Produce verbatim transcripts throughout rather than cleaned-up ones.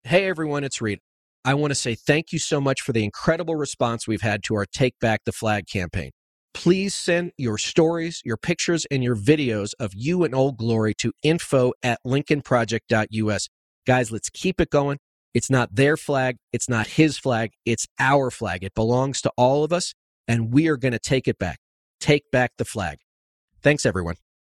Hey everyone, it's Reed. I want to say thank you so much for the incredible response we've had to our Take Back the Flag campaign. Please send your stories, your pictures, and your videos of you and Old Glory to info at lincoln project dot U S. Guys, let's keep it going. It's not their flag. It's not his flag. It's our flag. It belongs to all of us, and we are going to take it back. Take back the flag. Thanks, everyone.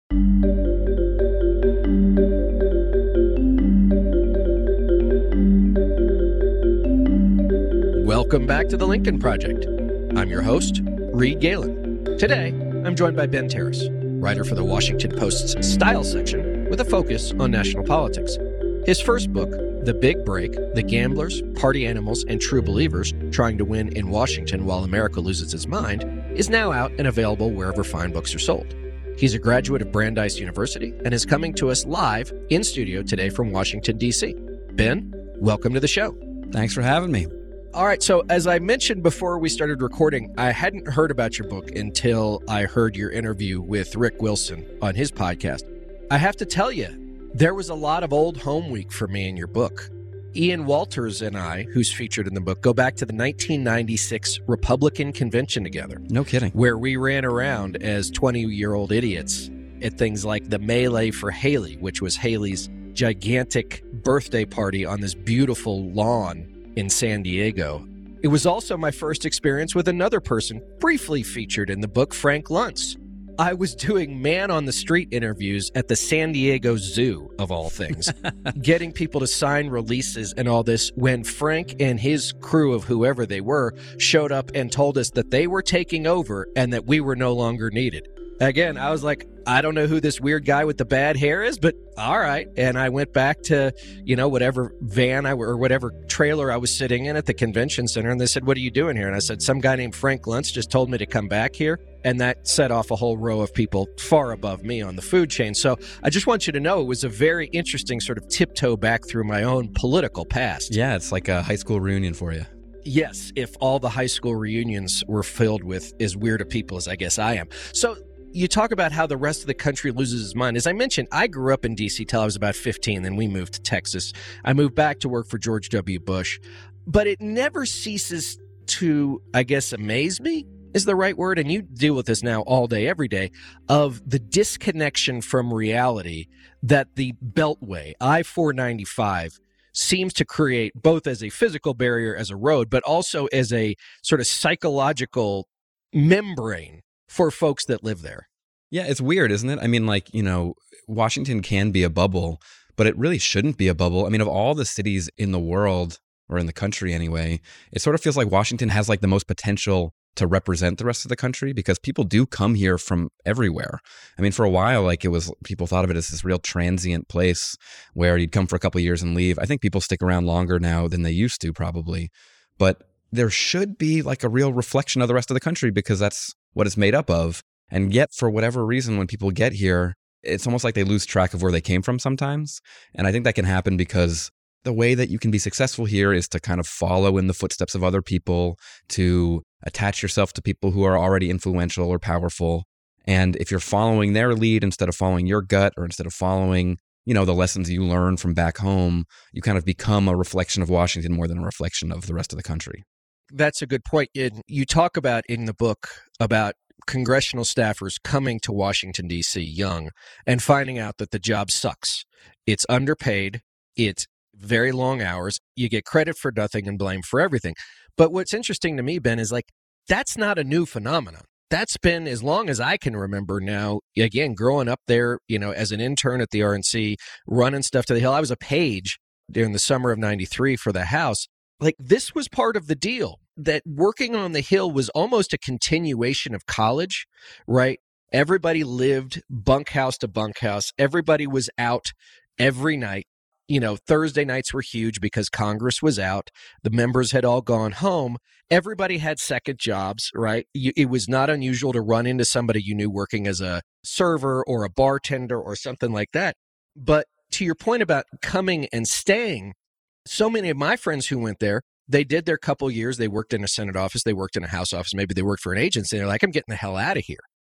Welcome back to the Lincoln Project. I'm your host, Reed Galen. Today, I'm joined by Ben Terris, writer for the Washington Post's Style section with a focus on national politics. His first book, The Big Break, The Gamblers, Party Animals, and True Believers Trying to Win in Washington While America Loses Its Mind, is now out and available wherever fine books are sold. He's a graduate of Brandeis University and is coming to us live in studio today from Washington, D C. Ben, welcome to the show. Thanks for having me. All right, so as I mentioned before we started recording, I hadn't heard about your book until I heard your interview with Rick Wilson on his podcast. I have to tell you, there was a lot of old home week for me in your book. Ian Walters and I, who's featured in the book, go back to the nineteen ninety-six Republican convention together. No kidding. Where we ran around as twenty-year-old idiots at things like the Melee for Haley, which was Haley's gigantic birthday party on this beautiful lawn in San Diego. It was also my first experience with another person briefly featured in the book, Frank Luntz. I was doing man-on-the-street interviews at the San Diego Zoo, of all things, getting people to sign releases and all this when Frank and his crew of whoever they were showed up and told us that they were taking over and that we were no longer needed. Again, I was like, I don't know who this weird guy with the bad hair is, but all right. And I went back to, you know, whatever van I or whatever trailer I was sitting in at the convention center. And they said, what are you doing here? And I said, some guy named Frank Luntz just told me to come back here. And that set off a whole row of people far above me on the food chain. So I just want you to know it was a very interesting sort of tiptoe back through my own political past. Yeah, it's like a high school reunion for you. Yes, if all the high school reunions were filled with as weird a people as I guess I am. So you talk about how the rest of the country loses its mind. As I mentioned, I grew up in D C till I was about fifteen, then we moved to Texas. I moved back to work for George W. Bush. But it never ceases to, I guess, amaze me is the right word, and you deal with this now all day, every day, of the disconnection from reality that the Beltway, I four ninety-five, seems to create both as a physical barrier as a road, but also as a sort of psychological membrane for folks that live there. Yeah, it's weird, isn't it? I mean, like, you know, Washington can be a bubble, but it really shouldn't be a bubble. I mean, of all the cities in the world, or in the country anyway, it sort of feels like Washington has like the most potential to represent the rest of the country because people do come here from everywhere. I mean, for a while, like it was, people thought of it as this real transient place where you'd come for a couple of years and leave. I think people stick around longer now than they used to probably, but there should be like a real reflection of the rest of the country because that's what it's made up of. And yet, for whatever reason, when people get here, it's almost like they lose track of where they came from sometimes. And I think that can happen because the way that you can be successful here is to kind of follow in the footsteps of other people, to attach yourself to people who are already influential or powerful. And if you're following their lead instead of following your gut or instead of following, you know, the lessons you learn from back home, you kind of become a reflection of Washington more than a reflection of the rest of the country. That's a good point. You talk about in the book about congressional staffers coming to Washington, D C young and finding out that the job sucks. It's underpaid. It's very long hours. You get credit for nothing and blame for everything. But what's interesting to me, Ben, is like, that's not a new phenomenon. That's been as long as I can remember now. Again, growing up there, you know, as an intern at the R N C, running stuff to the Hill. I was a page during the summer of ninety-three for the House. Like, this was part of the deal, that working on the Hill was almost a continuation of college, right? Everybody lived bunkhouse to bunkhouse. Everybody was out every night. You know, Thursday nights were huge because Congress was out. The members had all gone home. Everybody had second jobs, right? You, it was not unusual to run into somebody you knew working as a server or a bartender or something like that. But to your point about coming and staying, so many of my friends who went there, they did their couple years. They worked in a Senate office. They worked in a House office. Maybe they worked for an agency. They're like, I'm getting the hell out of here.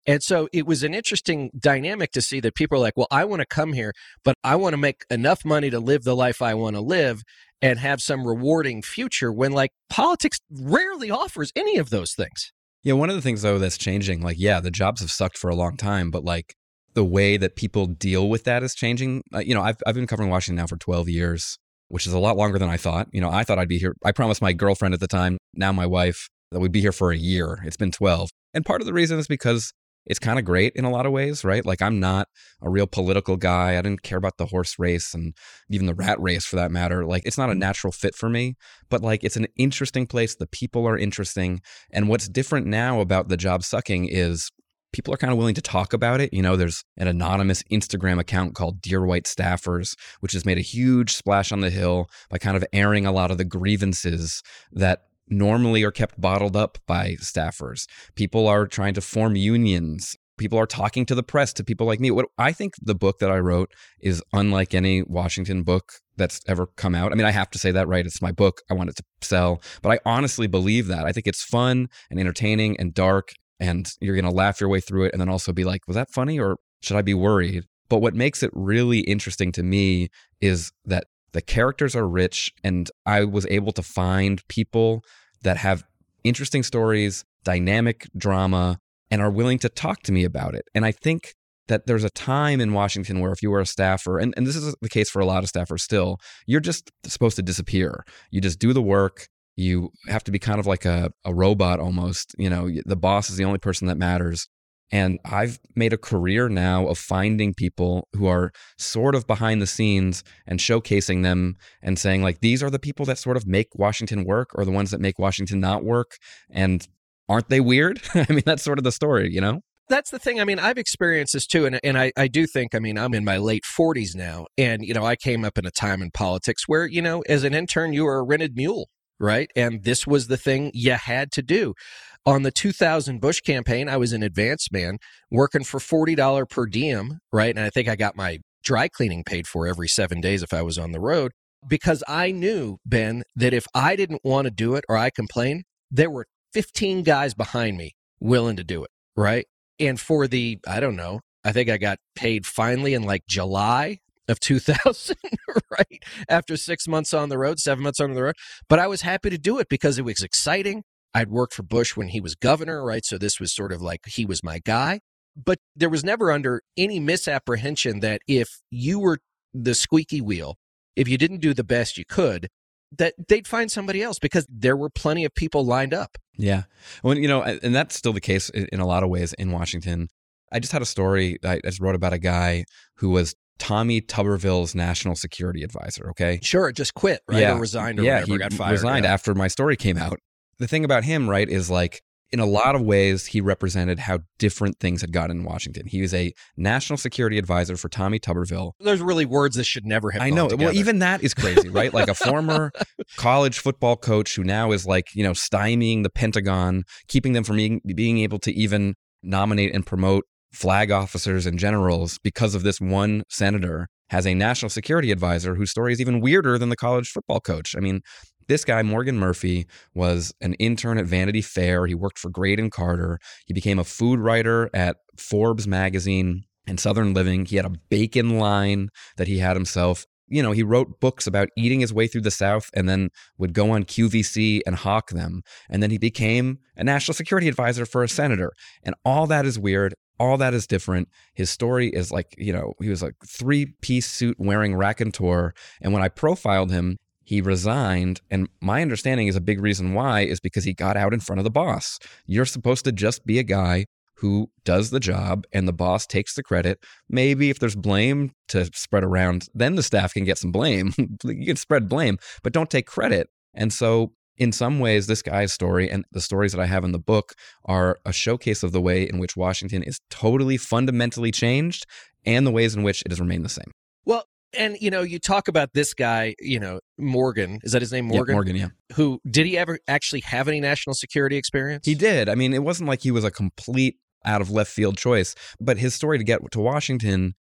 And so it was an interesting dynamic to see that people are like, well, I want to come here, but I want to make enough money to live the life I want to live and have some rewarding future, when like politics rarely offers any of those things. Yeah, one of the things though that's changing, like, yeah, the jobs have sucked for a long time, but like the way that people deal with that is changing. Uh, you know, I've I've been covering Washington now for twelve years, which is a lot longer than I thought. You know, I thought I'd be here. I promised my girlfriend at the time, now my wife, that we'd be here for a year. It's been twelve. And part of the reason is because it's kind of great in a lot of ways, right? Like, I'm not a real political guy. I didn't care about the horse race and even the rat race for that matter. Like, it's not a natural fit for me, but like, it's an interesting place. The people are interesting. And what's different now about the job sucking is people are kind of willing to talk about it. You know, there's an anonymous Instagram account called Dear White Staffers, which has made a huge splash on the Hill by kind of airing a lot of the grievances that normally are kept bottled up by staffers. People are trying to form unions. People are talking to the press, to people like me. What I think the book that I wrote is unlike any Washington book that's ever come out. I mean, I have to say that, right? It's my book. I want it to sell. But I honestly believe that. I think it's fun and entertaining and dark, and you're going to laugh your way through it and then also be like, was that funny or should I be worried? But what makes it really interesting to me is that the characters are rich, and I was able to find people that have interesting stories, dynamic drama, and are willing to talk to me about it. And I think that there's a time in Washington where if you were a staffer, and, and this is the case for a lot of staffers still, you're just supposed to disappear. You just do the work. You have to be kind of like a, a robot almost. You know, the boss is the only person that matters. And I've made a career now of finding people who are sort of behind the scenes and showcasing them and saying, like, these are the people that sort of make Washington work, or the ones that make Washington not work. And aren't they weird? I mean, that's sort of the story, you know? That's the thing. I mean, I've experienced this too. And, and I, I do think, I mean, I'm in my late forties now. And, you know, I came up in a time in politics where, you know, as an intern, you were a rented mule, right? And this was the thing you had to do. On the two thousand Bush campaign, I was an advance man working for forty dollars per diem, right? And I think I got my dry cleaning paid for every seven days if I was on the road, because I knew, Ben, that if I didn't want to do it or I complained, there were fifteen guys behind me willing to do it, right? And for the, I don't know, I think I got paid finally in like July of two thousand, right? After six months on the road, seven months on the road. But I was happy to do it because it was exciting. I'd worked for Bush when he was governor, right? So this was sort of like he was my guy. But there was never under any misapprehension that if you were the squeaky wheel, if you didn't do the best you could, that they'd find somebody else, because there were plenty of people lined up. Yeah. Well, you know, and that's still the case in a lot of ways in Washington. I just had a story I just wrote about a guy who was Tommy Tuberville's national security advisor, okay? Sure, just quit, right? Yeah. Or resigned or yeah, whatever, he got fired. resigned yeah. after my story came out. The thing about him, right, is like, in a lot of ways, he represented how different things had gotten in Washington. He was a national security advisor for Tommy Tuberville. Those are really words that should never have I gone know. together. Well, even that is crazy, right? Like a former college football coach who now is like, you know, stymieing the Pentagon, keeping them from being, being able to even nominate and promote flag officers and generals because of this one senator, has a national security advisor whose story is even weirder than the college football coach. I mean, this guy, Morgan Murphy, was an intern at Vanity Fair. He worked for Graydon Carter. He became a food writer at Forbes magazine and Southern Living. He had a bacon line that he had himself. You know, he wrote books about eating his way through the South and then would go on Q V C and hawk them. And then he became a national security advisor for a senator. And all that is weird. All that is different. His story is like, you know, he was a three-piece suit wearing raconteur. And when I profiled him, he resigned, and my understanding is a big reason why is because he got out in front of the boss. You're supposed to just be a guy who does the job, and the boss takes the credit. Maybe if there's blame to spread around, then the staff can get some blame. You can spread blame, but don't take credit. And so in some ways, this guy's story and the stories that I have in the book are a showcase of the way in which Washington is totally fundamentally changed and the ways in which it has remained the same. Well, and, you know, you talk about this guy, you know, Morgan, is that his name, Morgan? Yeah, Morgan, yeah. Who, did he ever actually have any national security experience? He did. I mean, it wasn't like he was a complete out of left field choice, but his story to get to Washington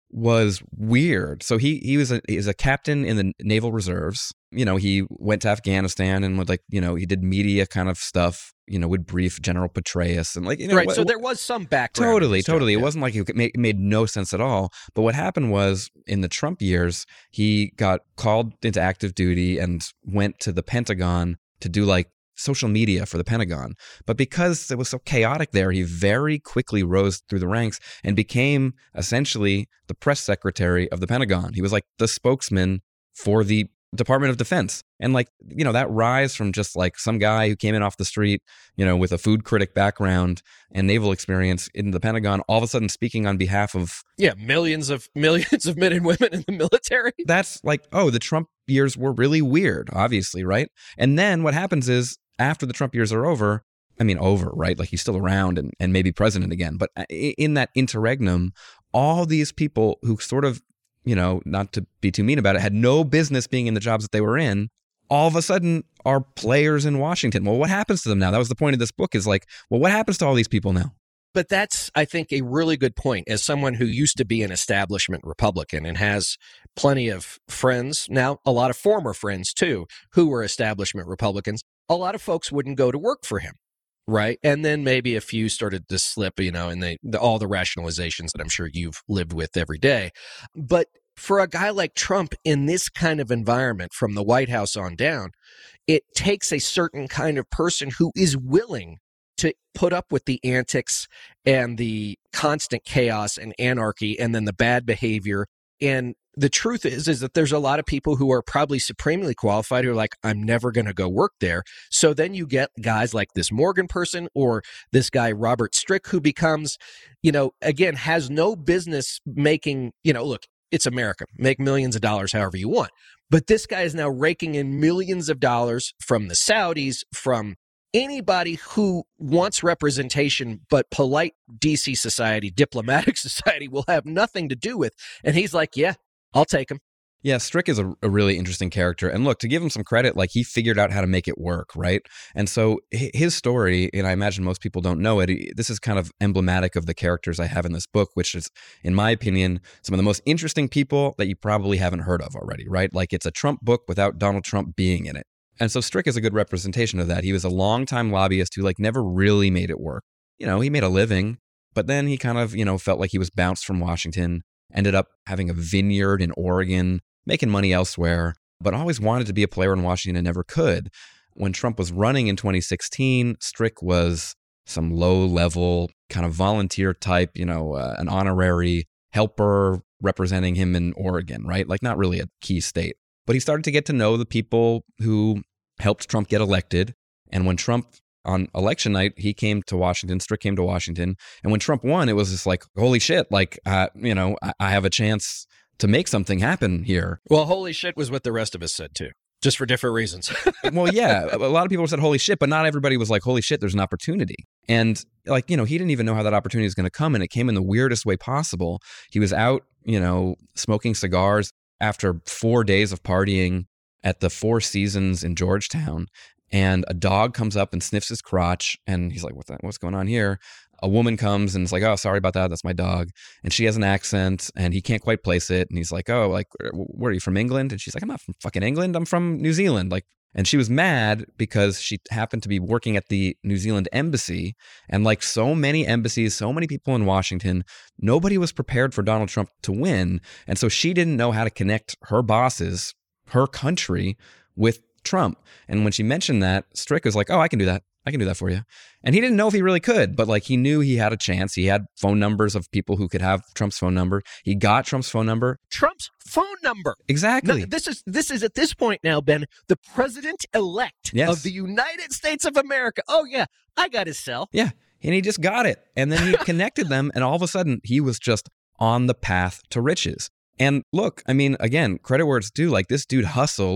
was weird. So he he was a he was a captain in the Naval Reserves. You know, he went to Afghanistan and would like, you know, he did media kind of stuff, you know, would brief General Petraeus and like, you know. Right, what, so there was some background. Totally, totally. Stuff, yeah. It wasn't like it made, it made no sense at all. But what happened was in the Trump years, he got called into active duty and went to the Pentagon to do like social media for the Pentagon. But because it was so chaotic there, he very quickly rose through the ranks and became essentially the press secretary of the Pentagon. He was like the spokesman for the Department of Defense. And like, you know, that rise from just like some guy who came in off the street, you know, with a food critic background and naval experience in the Pentagon, all of a sudden speaking on behalf of... Yeah, millions of millions of men and women in the military. That's like, oh, the Trump years were really weird, obviously, right? And then what happens is, after the Trump years are over, I mean, over, right? Like he's still around and, and maybe president again. But in that interregnum, all these people who sort of, you know, not to be too mean about it, had no business being in the jobs that they were in, all of a sudden are players in Washington. Well, what happens to them now? That was the point of this book is like, well, what happens to all these people now? But that's, I think, a really good point. As someone who used to be an establishment Republican and has plenty of friends, now a lot of former friends too, who were establishment Republicans, a lot of folks wouldn't go to work for him, right? And then maybe a few started to slip, you know, and they the, all the rationalizations that I'm sure you've lived with every day. But for a guy like Trump in this kind of environment from the White House on down, it takes a certain kind of person who is willing to put up with the antics and the constant chaos and anarchy and then the bad behavior. And the truth is, is that there's a lot of people who are probably supremely qualified who are like, I'm never going to go work there. So then you get guys like this Morgan person or this guy, Robert Strick, who becomes, you know, again, has no business making, you know, look, it's America, make millions of dollars however you want. But this guy is now raking in millions of dollars from the Saudis, from anybody who wants representation, but polite D C society, diplomatic society will have nothing to do with. And he's like, yeah, I'll take him. Yeah, Strick is a, a really interesting character. And look, to give him some credit, like he figured out how to make it work, right? And so his story, and I imagine most people don't know it, this is kind of emblematic of the characters I have in this book, which is, in my opinion, some of the most interesting people that you probably haven't heard of already, right? Like it's a Trump book without Donald Trump being in it. And so Strick is a good representation of that. He was a longtime lobbyist who like never really made it work. You know, he made a living, but then he kind of, you know, felt like he was bounced from Washington, ended up having a vineyard in Oregon, making money elsewhere, but always wanted to be a player in Washington and never could. When Trump was running in twenty sixteen, Strick was some low-level kind of volunteer type, you know, uh, an honorary helper representing him in Oregon, right? Like not really a key state. But he started to get to know the people who helped Trump get elected. And when Trump, on election night, he came to Washington, Strick came to Washington. And when Trump won, it was just like, holy shit, like, uh, you know, I, I have a chance to make something happen here. Well, holy shit was what the rest of us said too, just for different reasons. Well, yeah, a lot of people said holy shit, but not everybody was like, holy shit, there's an opportunity. And like, you know, he didn't even know how that opportunity was going to come. And it came in the weirdest way possible. He was out, you know, smoking cigars after four days of partying at the Four Seasons in Georgetown. And a dog comes up and sniffs his crotch. And he's like, what the, what's going on here? A woman comes and is like, oh, sorry about that. That's my dog. And she has an accent and he can't quite place it. And he's like, oh, like, where are you from, England? And she's like, I'm not from fucking England. I'm from New Zealand. Like, and she was mad because she happened to be working at the New Zealand embassy. And like so many embassies, so many people in Washington, nobody was prepared for Donald Trump to win. And so she didn't know how to connect her bosses, her country, with Trump. And when she mentioned that, Strick was like, oh, I can do that. I can do that for you. And he didn't know if he really could, but like he knew he had a chance. He had phone numbers of people who could have Trump's phone number. He got Trump's phone number. Trump's phone number. Exactly. No, this is this is at this point now, Ben, the president-elect yes. of the United States of America. Oh, yeah, I got his cell. Yeah, and he just got it. And then he connected them, and all of a sudden, he was just on the path to riches. And look, I mean, again, credit where it's due. Like this dude hustled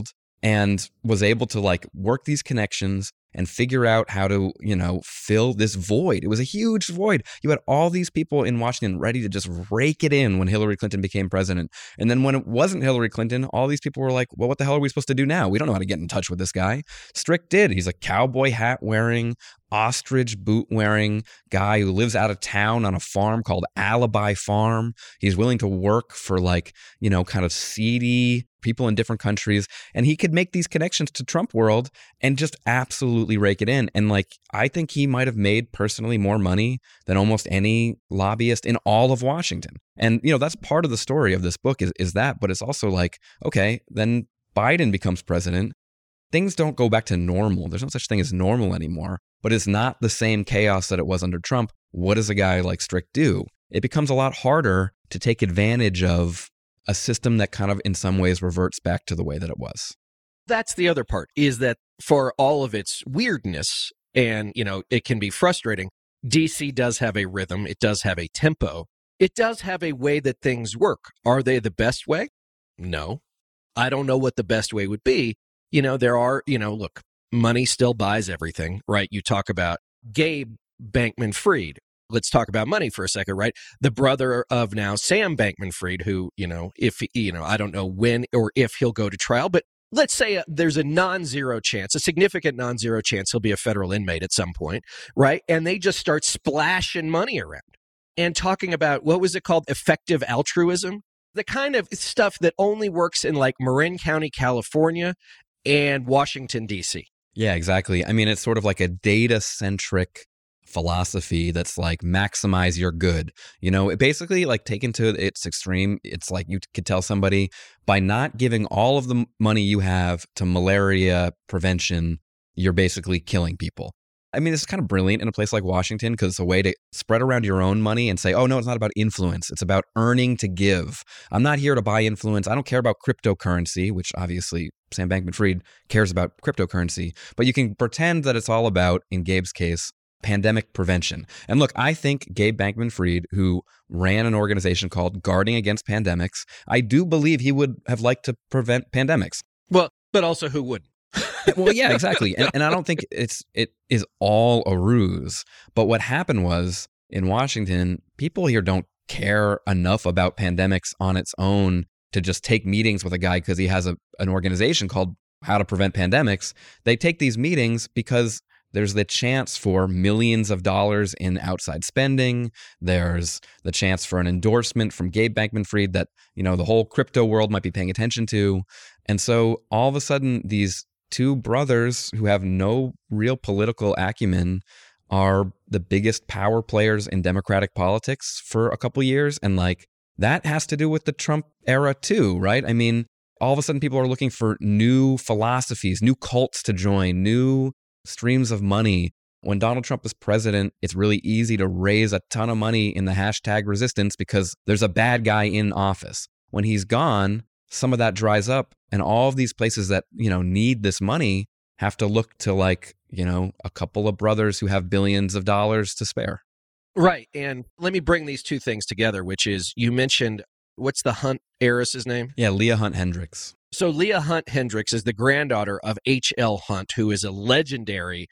and was able to like work these connections and figure out how to, you know, fill this void. It was a huge void. You had all these people in Washington ready to just rake it in when Hillary Clinton became president. And then when it wasn't Hillary Clinton, all these people were like, well, what the hell are we supposed to do now? We don't know how to get in touch with this guy. Strick did. He's a cowboy hat wearing, ostrich boot wearing guy who lives out of town on a farm called Alibi Farm. He's willing to work for like, you know, kind of seedy people in different countries. And he could make these connections to Trump world and just absolutely rake it in. And like, I think he might have made personally more money than almost any lobbyist in all of Washington. And, you know, that's part of the story of this book is, is that, but it's also like, okay, then Biden becomes president. Things don't go back to normal. There's no such thing as normal anymore, but it's not the same chaos that it was under Trump. What does a guy like Strick do? It becomes a lot harder to take advantage of a system that kind of in some ways reverts back to the way that it was. That's the other part, is that for all of its weirdness, and, you know, it can be frustrating, D C does have a rhythm. It does have a tempo. It does have a way that things work. Are they the best way? No. I don't know what the best way would be. You know, there are, you know, look, money still buys everything, right? You talk about Gabe Bankman-Fried. Let's talk about money for a second, right? The brother of now Sam Bankman-Fried, who, you know, if, you know, I don't know when or if he'll go to trial, but let's say uh, there's a non-zero chance, a significant non-zero chance he'll be a federal inmate at some point, right? And they just start splashing money around and talking about, what was it called? Effective altruism. The kind of stuff that only works in like Marin County, California and Washington, D C. Yeah, exactly. I mean, it's sort of like a data-centric philosophy that's like maximize your good. You know, it basically like taken to its extreme, it's like you could tell somebody by not giving all of the money you have to malaria prevention, you're basically killing people. I mean, it's kind of brilliant in a place like Washington because it's a way to spread around your own money and say, oh, no, it's not about influence. It's about earning to give. I'm not here to buy influence. I don't care about cryptocurrency, which obviously Sam Bankman-Fried cares about cryptocurrency. But you can pretend that it's all about, in Gabe's case, pandemic prevention. And look, I think Gabe Bankman-Fried, who ran an organization called Guarding Against Pandemics, I do believe he would have liked to prevent pandemics. Well, but also who wouldn't? Well, yeah, exactly. And, and I don't think it's it is all a ruse. But what happened was in Washington, people here don't care enough about pandemics on its own to just take meetings with a guy because he has a, an organization called How to Prevent Pandemics. They take these meetings because there's the chance for millions of dollars in outside spending. There's the chance for an endorsement from Gabe Bankman-Fried that, you know, the whole crypto world might be paying attention to. And so all of a sudden, these two brothers who have no real political acumen are the biggest power players in Democratic politics for a couple years. And like that has to do with the Trump era too, right? I mean, all of a sudden people are looking for new philosophies, new cults to join, new streams of money. When Donald Trump is president, it's really easy to raise a ton of money in the hashtag resistance because there's a bad guy in office. When he's gone, some of that dries up, and all of these places that, you know, need this money have to look to like, you know, a couple of brothers who have billions of dollars to spare. Right. And let me bring these two things together, which is you mentioned, what's the Hunt heiress's name? Yeah, Leah Hunt Hendricks. So Leah Hunt Hendricks is the granddaughter of H L Hunt, who is a legendary,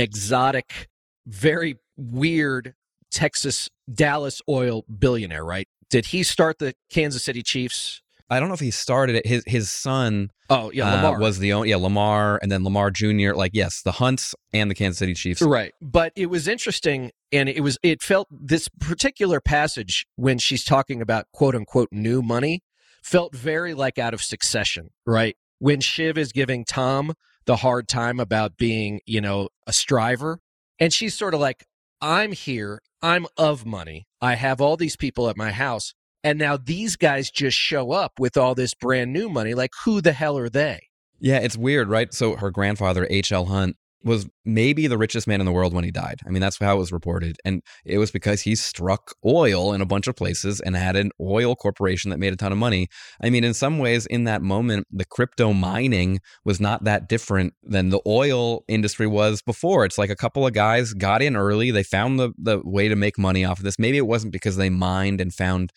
exotic, very weird Texas Dallas oil billionaire, right? Did he start the Kansas City Chiefs? I don't know if he started it. His his son oh, yeah, Lamar. Uh, was the only, yeah, Lamar, and then Lamar Junior Like, yes, the Hunts and the Kansas City Chiefs. Right. But it was interesting, and it was it felt this particular passage when she's talking about quote unquote new money felt very like out of Succession, right? When Shiv is giving Tom the hard time about being, you know, a striver, and she's sort of like, I'm here, I'm of money, I have all these people at my house. And now these guys just show up with all this brand new money. Like, who the hell are they? Yeah, it's weird, right? So her grandfather, H L Hunt, was maybe the richest man in the world when he died. I mean, that's how it was reported. And it was because he struck oil in a bunch of places and had an oil corporation that made a ton of money. I mean, in some ways, in that moment, the crypto mining was not that different than the oil industry was before. It's like a couple of guys got in early. They found the, the way to make money off of this. Maybe it wasn't because they mined and found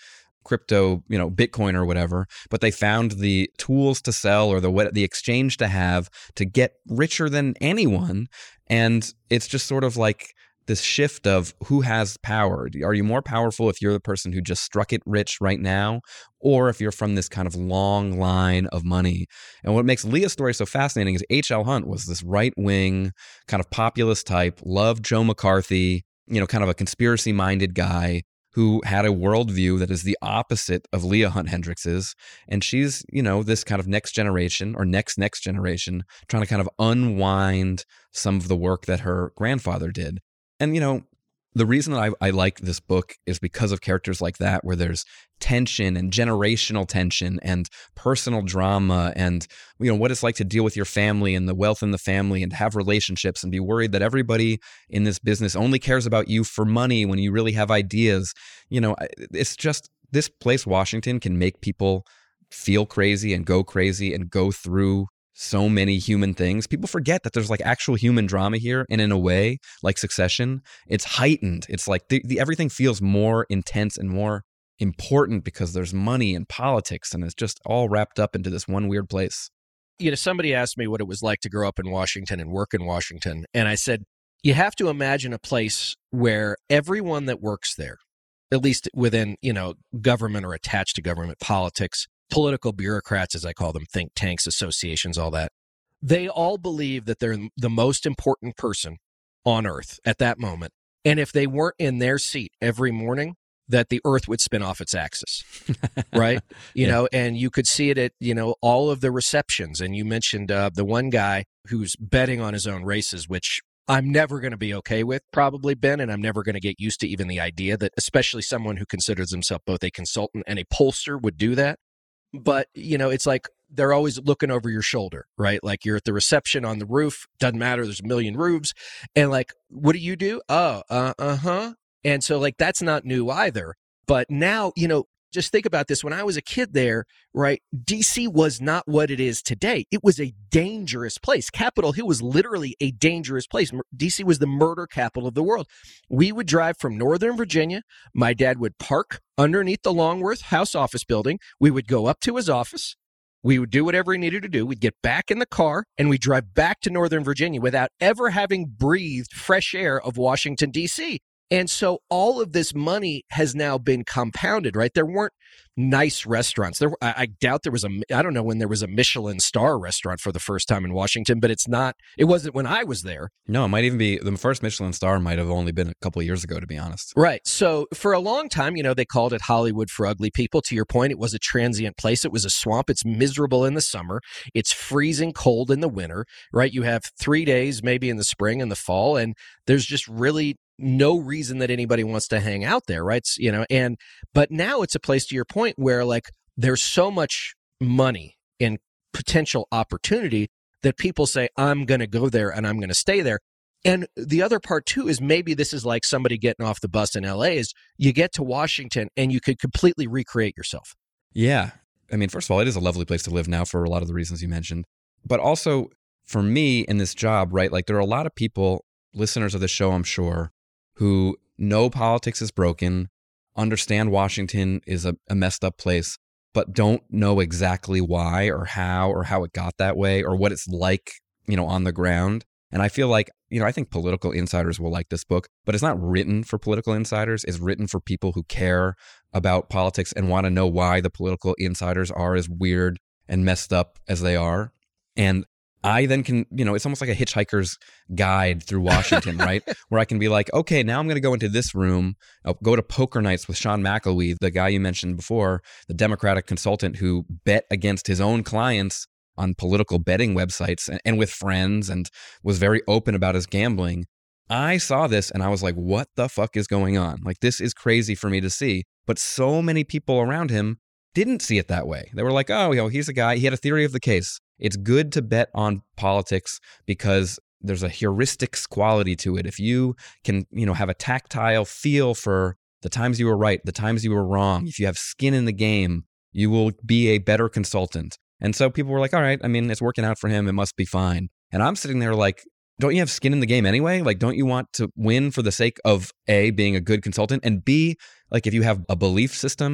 crypto, you know, Bitcoin or whatever, but they found the tools to sell or the the exchange to have to get richer than anyone. And it's just sort of like this shift of who has power. Are you more powerful if you're the person who just struck it rich right now, or if you're from this kind of long line of money? And what makes Leah's story so fascinating is H L. Hunt was this right-wing kind of populist type, loved Joe McCarthy, you know, kind of a conspiracy-minded guy who had a worldview that is the opposite of Leah Hunt Hendricks's. And she's, you know, this kind of next generation or next next generation trying to kind of unwind some of the work that her grandfather did. And, you know, the reason that I, I like this book is because of characters like that, where there's tension and generational tension and personal drama and, you know, what it's like to deal with your family and the wealth in the family and have relationships and be worried that everybody in this business only cares about you for money when you really have ideas. You know, it's just, this place, Washington, can make people feel crazy and go crazy and go through so many human things. People forget that there's like actual human drama here. And in a way, like Succession, it's heightened. It's like the, the everything feels more intense and more important because there's money and politics, and it's just all wrapped up into this one weird place. You know, somebody asked me what it was like to grow up in Washington and work in Washington. And I said, you have to imagine a place where everyone that works there, at least within, you know, government or attached to government politics, political bureaucrats, as I call them, think tanks, associations, all that, they all believe that they're the most important person on earth at that moment. And if they weren't in their seat every morning, that the earth would spin off its axis, right? You yeah. know, and you could see it at, you know, all of the receptions. And you mentioned uh, the one guy who's betting on his own races, which I'm never going to be okay with, probably, Ben, and I'm never going to get used to even the idea that especially someone who considers himself both a consultant and a pollster would do that. But, you know, it's like they're always looking over your shoulder, right? Like you're at the reception on the roof. Doesn't matter. There's a million roofs. And like, what do you do? Oh, uh, uh-huh. And so like, that's not new either. But now, you know, just think about this. When I was a kid there, right, D C was not what it is today. It was a dangerous place. Capitol Hill was literally a dangerous place. D C was the murder capital of the world. We would drive from Northern Virginia. My dad would park underneath the Longworth House office building. We would go up to his office. We would do whatever he needed to do. We'd get back in the car and we'd drive back to Northern Virginia without ever having breathed fresh air of Washington, D C. And so all of this money has now been compounded, right? There weren't nice restaurants. There, I, I doubt there was a, I don't know when there was a Michelin star restaurant for the first time in Washington, but it's not, it wasn't when I was there. No, it might even be, the first Michelin star might have only been a couple of years ago, to be honest. Right. So for a long time, you know, they called it Hollywood for ugly people. To your point, it was a transient place. It was a swamp. It's miserable in the summer. It's freezing cold in the winter, right? You have three days, maybe in the spring and the fall, and there's just really no reason that anybody wants to hang out there, right? You know, and but now it's a place, to your point, where like there's so much money and potential opportunity that people say, I'm going to go there and I'm going to stay there. And the other part too is maybe this is like somebody getting off the bus in L A is you get to Washington and you could completely recreate yourself. Yeah. I mean, first of all, it is a lovely place to live now for a lot of the reasons you mentioned. But also for me in this job, right, like there are a lot of people, listeners of the show, I'm sure, who know politics is broken, understand Washington is a, a messed up place, but don't know exactly why or how or how it got that way or what it's like, you know, on the ground. And I feel like, you know, I think political insiders will like this book, but it's not written for political insiders. It's written for people who care about politics and want to know why the political insiders are as weird and messed up as they are. And I then can, you know, it's almost like a hitchhiker's guide through Washington, right? Where I can be like, okay, now I'm going to go into this room. I'll go to poker nights with Sean McElwee, the guy you mentioned before, the Democratic consultant who bet against his own clients on political betting websites and, and with friends and was very open about his gambling. I saw this and I was like, what the fuck is going on? Like, this is crazy for me to see. But so many people around him didn't see it that way. They were like, oh, you know, he's a guy. He had a theory of the case. It's good to bet on politics because there's a heuristics quality to it. If you can, you know, have a tactile feel for the times you were right, the times you were wrong, if you have skin in the game, you will be a better consultant. And so people were like, all right, I mean, it's working out for him. It must be fine. And I'm sitting there like, don't you have skin in the game anyway? Like, don't you want to win for the sake of A, being a good consultant, and B, like if you have a belief system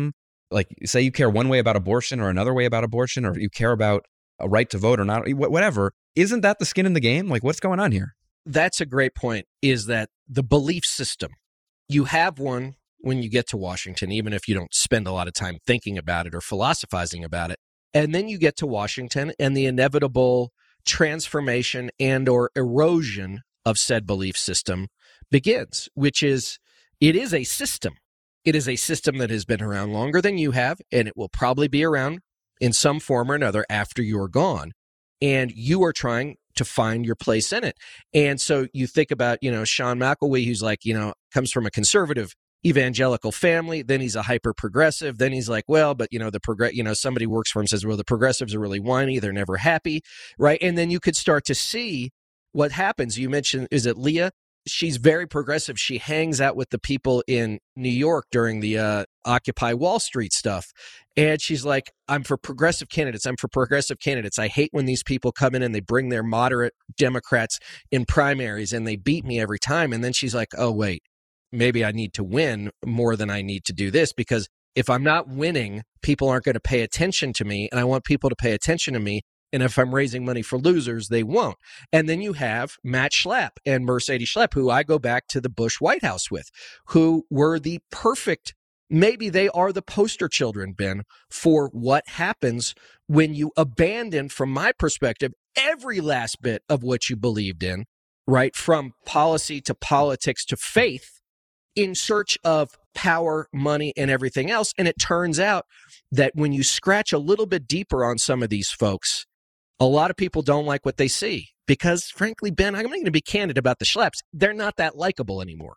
Like, say you care one way about abortion or another way about abortion, or you care about a right to vote or not, whatever. Isn't that the skin in the game? Like, what's going on here? That's a great point, is that the belief system, you have one when you get to Washington, even if you don't spend a lot of time thinking about it or philosophizing about it. And then you get to Washington and the inevitable transformation and or erosion of said belief system begins, which is, it is a system. It is a system that has been around longer than you have, and it will probably be around in some form or another after you're gone. And you are trying to find your place in it. And so you think about, you know, Sean McElwee, who's like, you know, comes from a conservative evangelical family. Then he's a hyper progressive. Then he's like, well, but, you know, the progress, you know, somebody works for him, says, well, the progressives are really whiny. They're never happy. Right. And then you could start to see what happens. You mentioned, is it Leah? She's very progressive. She hangs out with the people in New York during the uh, Occupy Wall Street stuff. And she's like, I'm for progressive candidates. I'm for progressive candidates. I hate when these people come in and they bring their moderate Democrats in primaries and they beat me every time. And then she's like, oh, wait, maybe I need to win more than I need to do this, because if I'm not winning, people aren't going to pay attention to me. And I want people to pay attention to me. And if I'm raising money for losers, they won't. And then you have Matt Schlapp and Mercedes Schlapp, who I go back to the Bush White House with, who were the perfect, maybe they are the poster children, Ben, for what happens when you abandon, from my perspective, every last bit of what you believed in, right? From policy to politics to faith, in search of power, money, and everything else. And it turns out that when you scratch a little bit deeper on some of these folks, a lot of people don't like what they see because, frankly, Ben, I'm going to be candid about the Schlapps. They're not that likable anymore.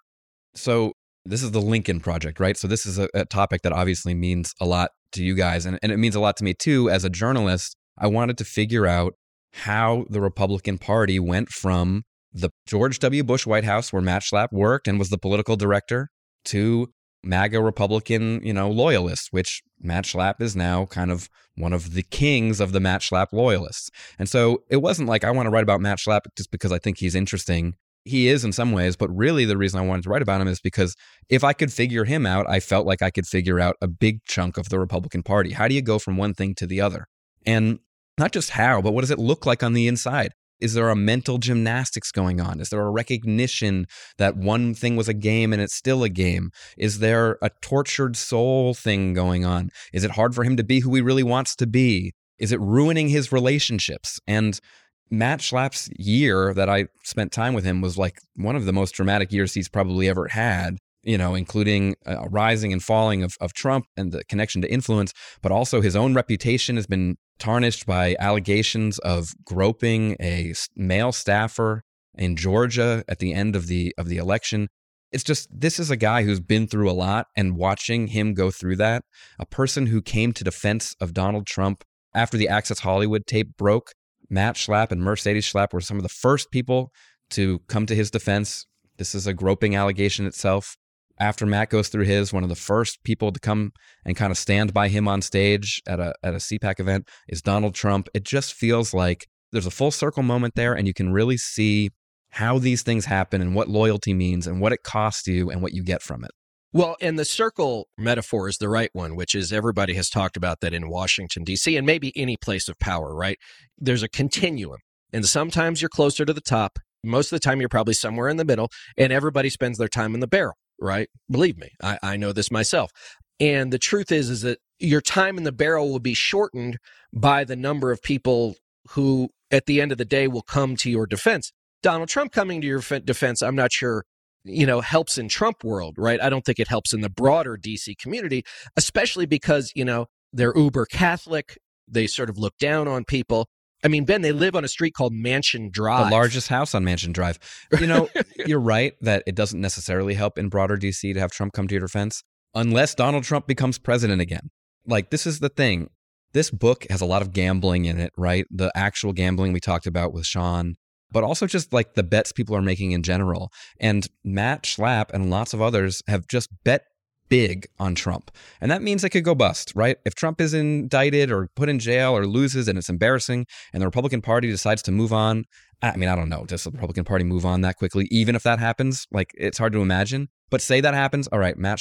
So this is the Lincoln Project, right? So this is a, a topic that obviously means a lot to you guys, and, and it means a lot to me, too. As a journalist, I wanted to figure out how the Republican Party went from the George W. Bush White House, where Matt Schlapp worked and was the political director, to MAGA Republican, you know, loyalists, which Matt Schlapp is now kind of one of the kings of the Matt Schlapp loyalists. And so it wasn't like I want to write about Matt Schlapp just because I think he's interesting. He is in some ways, but really the reason I wanted to write about him is because if I could figure him out, I felt like I could figure out a big chunk of the Republican Party. How do you go from one thing to the other? And not just how, but what does it look like on the inside? Is there a mental gymnastics going on? Is there a recognition that one thing was a game and it's still a game? Is there a tortured soul thing going on? Is it hard for him to be who he really wants to be? Is it ruining his relationships? And Matt Schlapp's year that I spent time with him was like one of the most dramatic years he's probably ever had, you know, including a rising and falling of, of Trump and the connection to influence, but also his own reputation has been tarnished by allegations of groping a male staffer in Georgia at the end of the of the election. It's just, this is a guy who's been through a lot, and watching him go through that, a person who came to defense of Donald Trump after the Access Hollywood tape broke. Matt Schlapp and Mercedes Schlapp were some of the first people to come to his defense. This is a groping allegation itself. After Matt goes through his, one of the first people to come and kind of stand by him on stage at a at a C PAC event is Donald Trump. It just feels like there's a full circle moment there, and you can really see how these things happen and what loyalty means and what it costs you and what you get from it. Well, and the circle metaphor is the right one, which is everybody has talked about that in Washington, D C, and maybe any place of power, right? There's a continuum, and sometimes you're closer to the top. Most of the time, you're probably somewhere in the middle, and everybody spends their time in the barrel. Right? Believe me, I, I know this myself. And the truth is, is that your time in the barrel will be shortened by the number of people who, at the end of the day, will come to your defense. Donald Trump coming to your defense, I'm not sure, you know, helps in Trump world, right? I don't think it helps in the broader D C community, especially because, you know, they're uber Catholic. They sort of look down on people. I mean, Ben, they live on a street called Mansion Drive. The largest house on Mansion Drive. You know, you're right that it doesn't necessarily help in broader D C to have Trump come to your defense, unless Donald Trump becomes president again. Like, this is the thing. This book has a lot of gambling in it, right? The actual gambling we talked about with Sean, but also just like the bets people are making in general. And Matt Schlapp and lots of others have just bet big on Trump. And that means it could go bust, right? If Trump is indicted or put in jail or loses and it's embarrassing and the Republican Party decides to move on, I mean, I don't know, does the Republican Party move on that quickly? Even if that happens, like, it's hard to imagine. But say that happens, all right, Matt Schlapp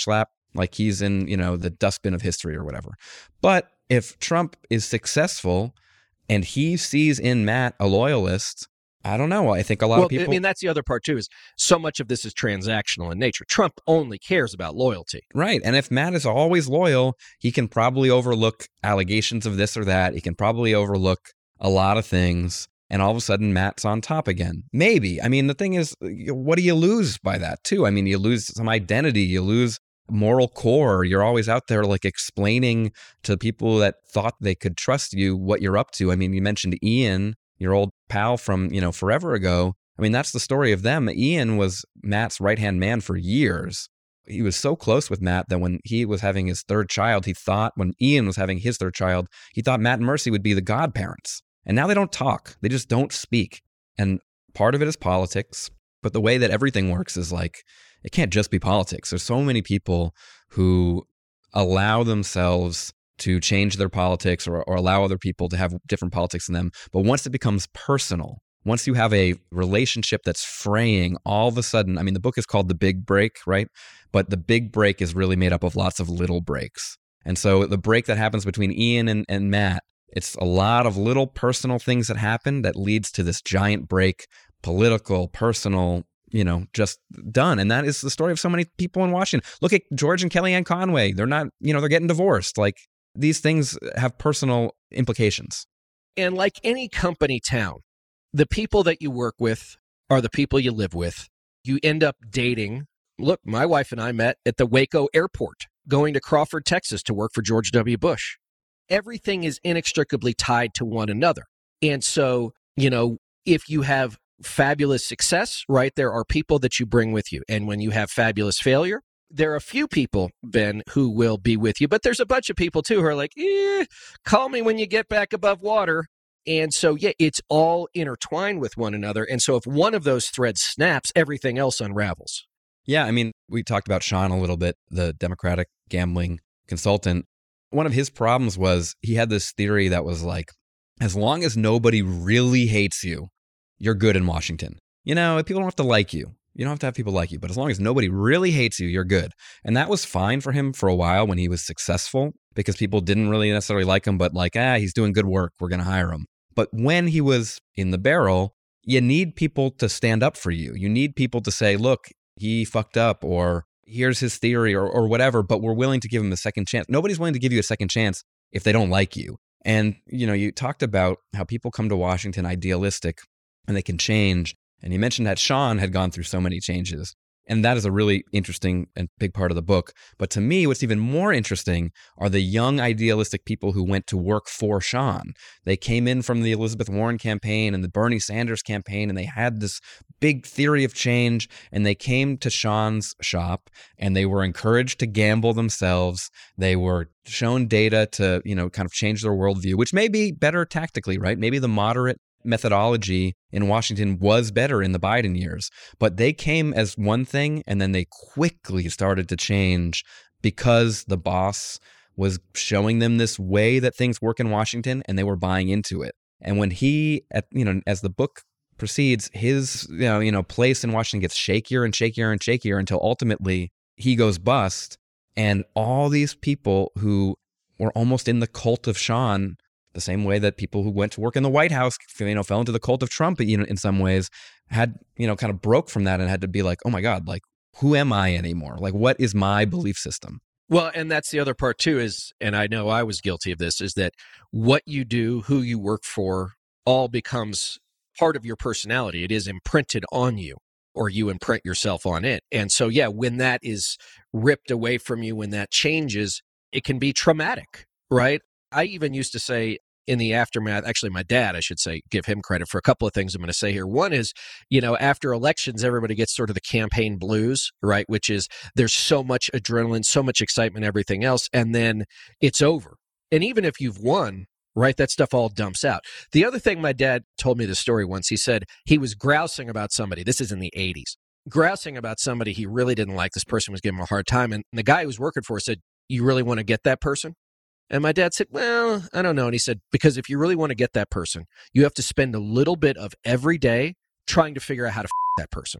like he's in, you know, the dustbin of history or whatever. But if Trump is successful and he sees in Matt a loyalist, I don't know. I think a lot well, of people. I mean, that's the other part, too, is so much of this is transactional in nature. Trump only cares about loyalty. Right. And if Matt is always loyal, he can probably overlook allegations of this or that. He can probably overlook a lot of things. And all of a sudden, Matt's on top again. Maybe. I mean, the thing is, what do you lose by that, too? I mean, you lose some identity. You lose moral core. You're always out there like explaining to people that thought they could trust you what you're up to. I mean, you mentioned Ian, your old pal from, you know, forever ago. I mean, that's the story of them. Ian was Matt's right-hand man for years. He was so close with Matt that when he was having his third child, he thought, when Ian was having his third child, he thought Matt and Mercy would be the godparents. And now they don't talk. They just don't speak. And part of it is politics. But the way that everything works is like, it can't just be politics. There's so many people who allow themselves to change their politics or, or allow other people to have different politics than them. But once it becomes personal, once you have a relationship that's fraying, all of a sudden, I mean, the book is called The Big Break, right? But the big break is really made up of lots of little breaks. And so the break that happens between Ian and, and Matt, it's a lot of little personal things that happen that leads to this giant break, political, personal, you know, just done. And that is the story of so many people in Washington. Look at George and Kellyanne Conway. They're not, you know, they're getting divorced. Like, these things have personal implications. And like any company town, the people that you work with are the people you live with. You end up dating. Look, my wife and I met at the Waco airport, going to Crawford, Texas to work for George W. Bush. Everything is inextricably tied to one another. And so, you know, if you have fabulous success, right, there are people that you bring with you. And when you have fabulous failure, there are a few people, Ben, who will be with you. But there's a bunch of people, too, who are like, eh, call me when you get back above water. And so, yeah, it's all intertwined with one another. And so if one of those threads snaps, everything else unravels. Yeah, I mean, we talked about Sean a little bit, the Democratic gambling consultant. One of his problems was he had this theory that was like, as long as nobody really hates you, you're good in Washington. You know, people don't have to like you. You don't have to have people like you. But as long as nobody really hates you, you're good. And that was fine for him for a while when he was successful because people didn't really necessarily like him, but like, ah, he's doing good work. We're going to hire him. But when he was in the barrel, you need people to stand up for you. You need people to say, look, he fucked up, or here's his theory, or or whatever, but we're willing to give him a second chance. Nobody's willing to give you a second chance if they don't like you. And, you know, you talked about how people come to Washington idealistic and they can change. And you mentioned that Sean had gone through so many changes. And that is a really interesting and big part of the book. But to me, what's even more interesting are the young idealistic people who went to work for Sean. They came in from the Elizabeth Warren campaign and the Bernie Sanders campaign, and they had this big theory of change, and they came to Sean's shop and they were encouraged to gamble themselves. They were shown data to, you know, kind of change their worldview, which may be better tactically, right? Maybe the moderate methodology in Washington was better in the Biden years, but they came as one thing and then they quickly started to change because the boss was showing them this way that things work in Washington and they were buying into it. And when he, at, you know, as the book proceeds, his, you know, you know, place in Washington gets shakier and shakier and shakier until ultimately he goes bust. And all these people who were almost in the cult of Sean, the same way that people who went to work in the White House, you know, fell into the cult of Trump, you know, in some ways, had, you know, kind of broke from that and had to be like, oh my God, like, who am I anymore? Like, what is my belief system? Well, and that's the other part too is, and I know I was guilty of this, is that what you do, who you work for, all becomes part of your personality. It is imprinted on you, or you imprint yourself on it. And so, yeah, when that is ripped away from you, when that changes, it can be traumatic, right? I even used to say in the aftermath, actually my dad, I should say, give him credit for a couple of things I'm going to say here. One is, you know, after elections, everybody gets sort of the campaign blues, right? Which is there's so much adrenaline, so much excitement, everything else, and then it's over. And even if you've won, right, that stuff all dumps out. The other thing, my dad told me the story once. He said he was grousing about somebody. This is in the eighties. Grousing about somebody he really didn't like. This person was giving him a hard time. And the guy he was working for said, you really want to get that person? And my dad said, well, I don't know. And he said, because if you really want to get that person, you have to spend a little bit of every day trying to figure out how to f- that person.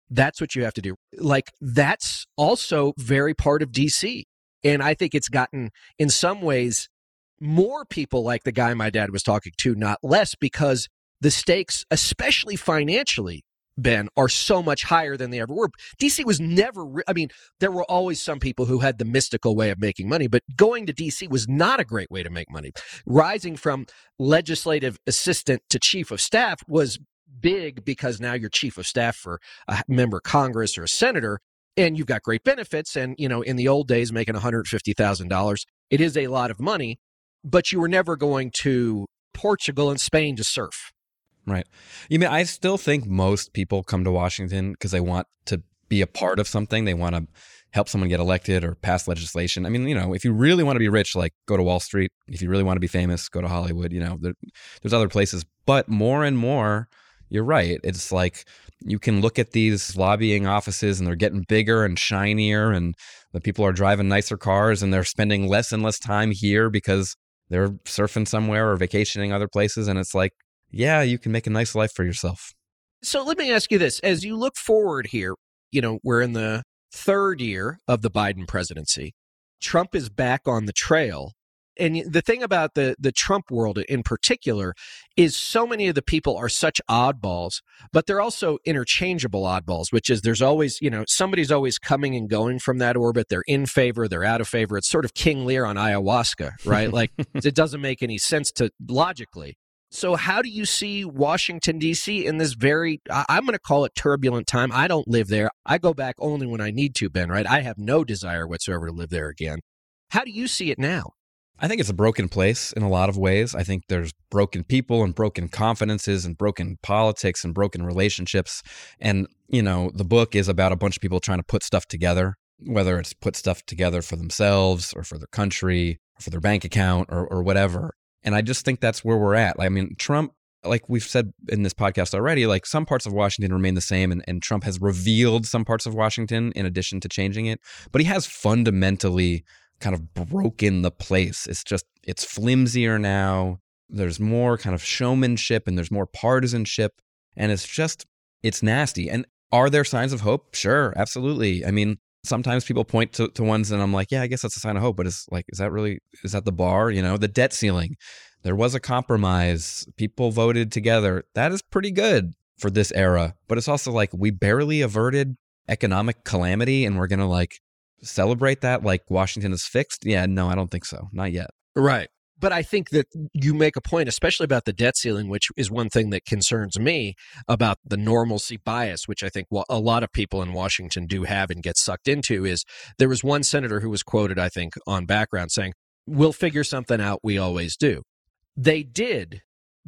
That's what you have to do. Like, that's also very part of D C. And I think it's gotten, in some ways, more people like the guy my dad was talking to, not less, because the stakes, especially financially, Ben, are so much higher than they ever were. D C was never, re- I mean, there were always some people who had the mystical way of making money, but going to D C was not a great way to make money. Rising from legislative assistant to chief of staff was big because now you're chief of staff for a member of Congress or a senator, and you've got great benefits. And, you know, in the old days, making one hundred fifty thousand dollars, it is a lot of money, but you were never going to Portugal and Spain to surf. Right. You mean, I still think most people come to Washington because they want to be a part of something. They want to help someone get elected or pass legislation. I mean, you know, if you really want to be rich, like go to Wall Street. If you really want to be famous, go to Hollywood. You know, there, there's other places. But more and more, you're right. It's like you can look at these lobbying offices and they're getting bigger and shinier, and the people are driving nicer cars and they're spending less and less time here because they're surfing somewhere or vacationing other places. And it's like, yeah, you can make a nice life for yourself. So let me ask you this. As you look forward here, you know, we're in the third year of the Biden presidency. Trump is back on the trail. And the thing about the, the Trump world in particular is so many of the people are such oddballs, but they're also interchangeable oddballs, which is there's always, you know, somebody's always coming and going from that orbit. They're in favor, they're out of favor. It's sort of King Lear on ayahuasca, right? Like, it doesn't make any sense to logically. So how do you see Washington, D C in this very, I'm going to call it turbulent time? I don't live there. I go back only when I need to, Ben, right? I have no desire whatsoever to live there again. How do you see it now? I think it's a broken place in a lot of ways. I think there's broken people and broken confidences and broken politics and broken relationships. And, you know, the book is about a bunch of people trying to put stuff together, whether it's put stuff together for themselves or for their country or for their bank account or, or whatever. And I just think that's where we're at. I mean, Trump, like we've said in this podcast already, like some parts of Washington remain the same, and, and Trump has revealed some parts of Washington in addition to changing it. But he has fundamentally kind of broken the place. It's just, it's flimsier now. There's more kind of showmanship and there's more partisanship. And it's just, it's nasty. And are there signs of hope? Sure, absolutely. I mean, sometimes people point to, to ones and I'm like, yeah, I guess that's a sign of hope. But it's like, is that really, is that the bar? You know, the debt ceiling. There was a compromise. People voted together. That is pretty good for this era. But it's also like, we barely averted economic calamity and we're going to like celebrate that like Washington is fixed? Yeah, no, I don't think so. Not yet. Right. But I think that you make a point, especially about the debt ceiling, which is one thing that concerns me about the normalcy bias, which I think a lot of people in Washington do have and get sucked into, is there was one senator who was quoted, I think, on Background saying, we'll figure something out, we always do. They did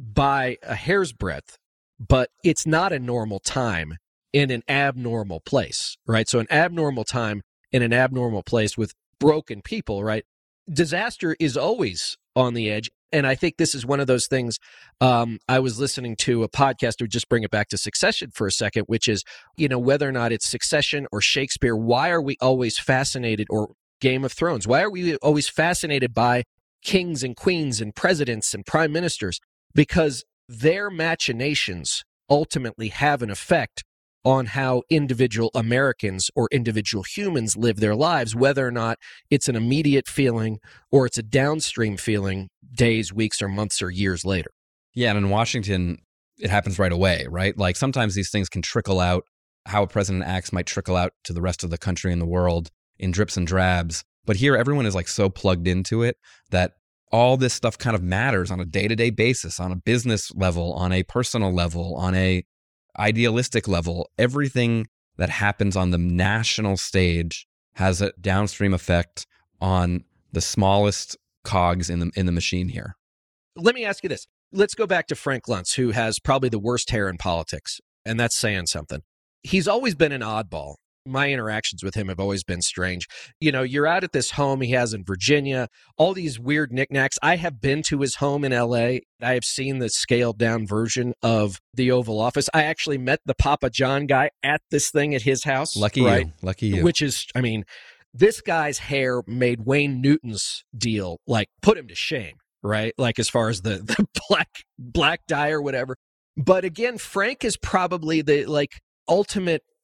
by a hair's breadth, but it's not a normal time in an abnormal place, right? So an abnormal time in an abnormal place with broken people, right? Disaster is always on the edge. And I think this is one of those things. Um, I was listening to a podcast to just bring it back to Succession for a second, which is, you know, whether or not it's Succession or Shakespeare, why are we always fascinated, or Game of Thrones, why are we always fascinated by kings and queens and presidents and prime ministers? Because their machinations ultimately have an effect on how individual Americans or individual humans live their lives, whether or not it's an immediate feeling or it's a downstream feeling days, weeks, or months or years later. Yeah, and in Washington, it happens right away, right? Like sometimes these things can trickle out. How a president acts might trickle out to the rest of the country and the world in drips and drabs. But here, everyone is like so plugged into it that all this stuff kind of matters on a day-to-day basis, on a business level, on a personal level, on a idealistic level. Everything that happens on the national stage has a downstream effect on the smallest cogs in the in the machine here. Let me ask you this. Let's go back to Frank Luntz, who has probably the worst hair in politics, and that's saying something. He's always been an oddball. My interactions with him have always been strange. You know, you're out at this home he has in Virginia, all these weird knickknacks. I have been to his home in L A. I have seen the scaled down version of the Oval Office. I actually met the Papa John guy at this thing at his house. Lucky right? you. Lucky you. Which is, I mean, this guy's hair made Wayne Newton's deal, like, put him to shame, right? Like, as far as the, the black, black dye or whatever. But again, Frank is probably the, like, ultimate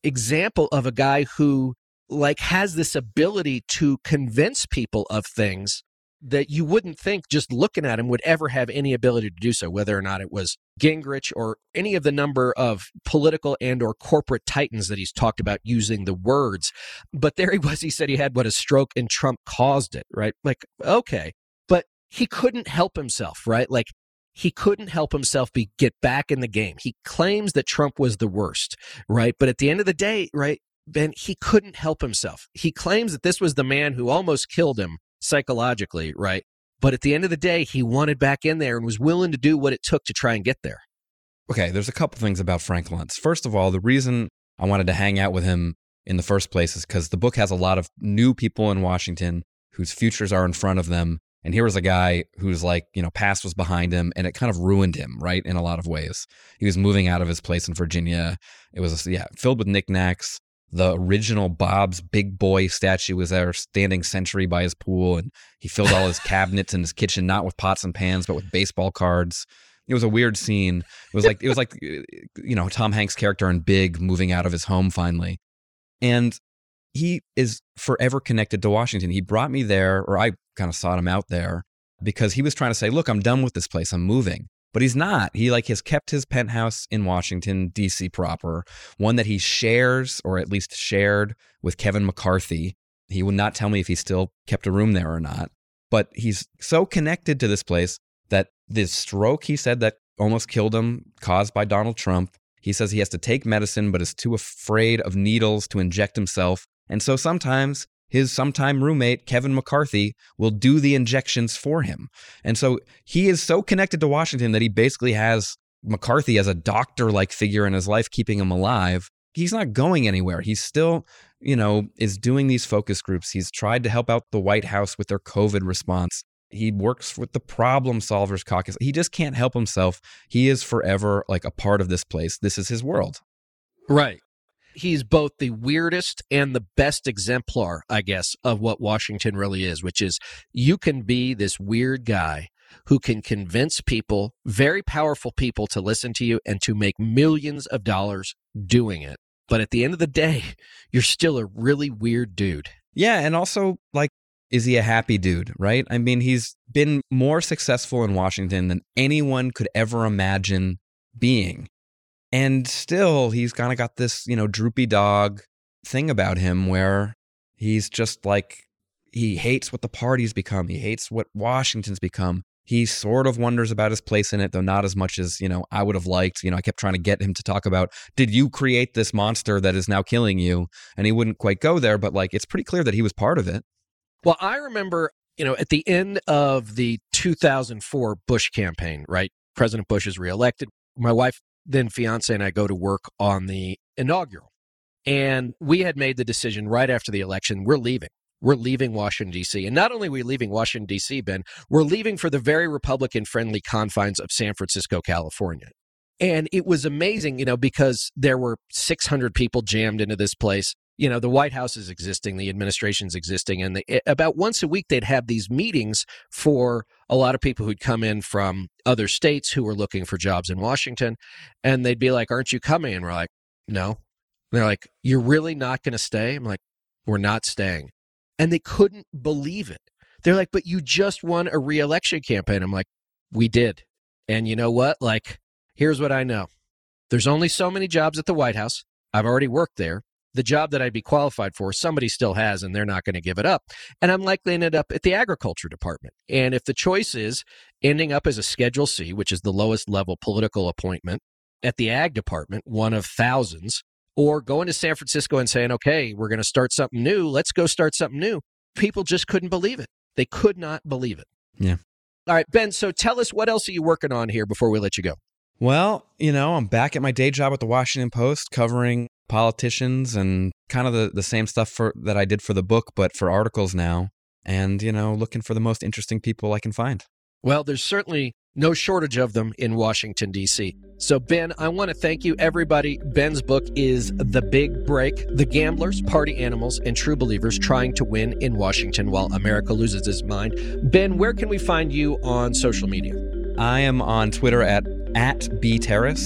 example of a guy who like has this ability to convince people of things that you wouldn't think just looking at him would ever have any ability to do so, whether or not it was Gingrich or any of the number of political and or corporate titans that he's talked about using the words. But there he was, he said he had what a stroke and Trump caused it, right? Like, okay, but he couldn't help himself, right? Like he couldn't help himself be get back in the game. He claims that Trump was the worst, right? But at the end of the day, right, Ben, he couldn't help himself. He claims that this was the man who almost killed him psychologically, right? But at the end of the day, he wanted back in there and was willing to do what it took to try and get there. Okay, there's a couple things about Frank Luntz. First of all, the reason I wanted to hang out with him in the first place is because the book has a lot of new people in Washington whose futures are in front of them. And here was a guy who's like, you know, past was behind him, and it kind of ruined him, right, in a lot of ways. He was moving out of his place in Virginia. It was, yeah, filled with knickknacks. The original Bob's Big Boy statue was there standing sentry by his pool, and he filled all his cabinets in his kitchen, not with pots and pans, but with baseball cards. It was a weird scene. It was like, it was like, you know, Tom Hanks' character in Big moving out of his home finally. And he is forever connected to Washington. He brought me there, or I kind of sought him out there, because he was trying to say, look, I'm done with this place. I'm moving. But he's not. He like has kept his penthouse in Washington, D C proper, one that he shares, or at least shared, with Kevin McCarthy. He would not tell me if he still kept a room there or not. But he's so connected to this place that this stroke, he said, that almost killed him, caused by Donald Trump. He says he has to take medicine, but is too afraid of needles to inject himself. And so sometimes his sometime roommate, Kevin McCarthy, will do the injections for him. And so he is so connected to Washington that he basically has McCarthy as a doctor-like figure in his life, keeping him alive. He's not going anywhere. He's still, you know, is doing these focus groups. He's tried to help out the White House with their COVID response. He works with the Problem Solvers Caucus. He just can't help himself. He is forever like a part of this place. This is his world. Right. He's both the weirdest and the best exemplar, I guess, of what Washington really is, which is you can be this weird guy who can convince people, very powerful people, to listen to you and to make millions of dollars doing it. But at the end of the day, you're still a really weird dude. Yeah, and also, like, is he a happy dude, right? I mean, he's been more successful in Washington than anyone could ever imagine being. And still, he's kind of got this, you know, droopy dog thing about him where he's just like, he hates what the party's become. He hates what Washington's become. He sort of wonders about his place in it, though not as much as, you know, I would have liked. You know, I kept trying to get him to talk about, did you create this monster that is now killing you? And he wouldn't quite go there, but like, it's pretty clear that he was part of it. Well, I remember, you know, at the end of the two thousand four Bush campaign, right? President Bush is reelected. My wife, then fiance, and I go to work on the inaugural. And we had made the decision right after the election, we're leaving. We're leaving Washington, D C. And not only are we leaving Washington, D C, Ben, we're leaving for the very Republican-friendly confines of San Francisco, California. And it was amazing, you know, because there were six hundred people jammed into this place. You know, the White House is existing, the administration's existing, and they, about once a week they'd have these meetings for a lot of people who'd come in from other states who were looking for jobs in Washington, and they'd be like, aren't you coming? And we're like, no. And they're like, you're really not going to stay? I'm like, we're not staying. And they couldn't believe it. They're like, but you just won a re-election campaign. I'm like, we did. And you know what? Like, here's what I know. There's only so many jobs at the White House. I've already worked there. The job that I'd be qualified for, somebody still has, and they're not going to give it up. And I'm likely to end up at the agriculture department. And if the choice is ending up as a Schedule C, which is the lowest level political appointment at the ag department, one of thousands, or going to San Francisco and saying, okay, we're going to start something new. Let's go start something new. People just couldn't believe it. They could not believe it. Yeah. All right, Ben, so tell us, what else are you working on here before we let you go? Well, you know, I'm back at my day job at the Washington Post covering politicians and kind of the, the same stuff for that I did for the book, but for articles now. And, you know, looking for the most interesting people I can find. Well, there's certainly no shortage of them in Washington, D C. So, Ben, I want to thank you, everybody. Ben's book is The Big Break: The Gamblers, Party Animals, and True Believers Trying to Win in Washington While America Loses Its Mind. Ben, where can we find you on social media? I am on Twitter at, at bterrace.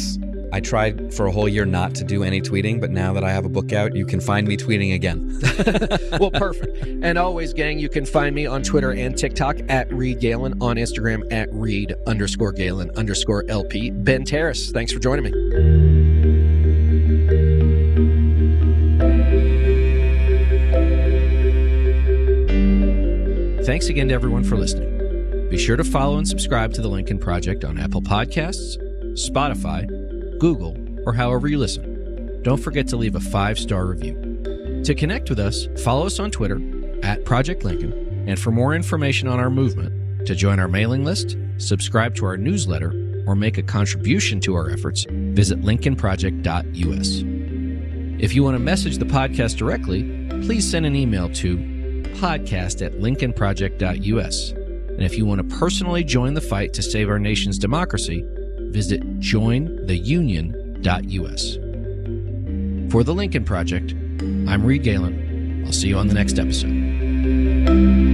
I tried for a whole year not to do any tweeting, but now that I have a book out, you can find me tweeting again. Well, perfect. And always, gang, you can find me on Twitter and TikTok at Reed Galen, on Instagram at Reed underscore Galen underscore L P. Ben Terrace, thanks for joining me. Thanks again to everyone for listening. Be sure to follow and subscribe to The Lincoln Project on Apple Podcasts, Spotify, Google, or however you listen. Don't forget to leave a five-star review. To connect with us, follow us on Twitter at Project Lincoln, and for more information on our movement, to join our mailing list, subscribe to our newsletter, or make a contribution to our efforts, visit lincoln project dot U S. If you want to message the podcast directly, please send an email to podcast at lincoln project dot U S. And if you want to personally join the fight to save our nation's democracy, visit join the union dot U S. For The Lincoln Project, I'm Reed Galen. I'll see you on the next episode.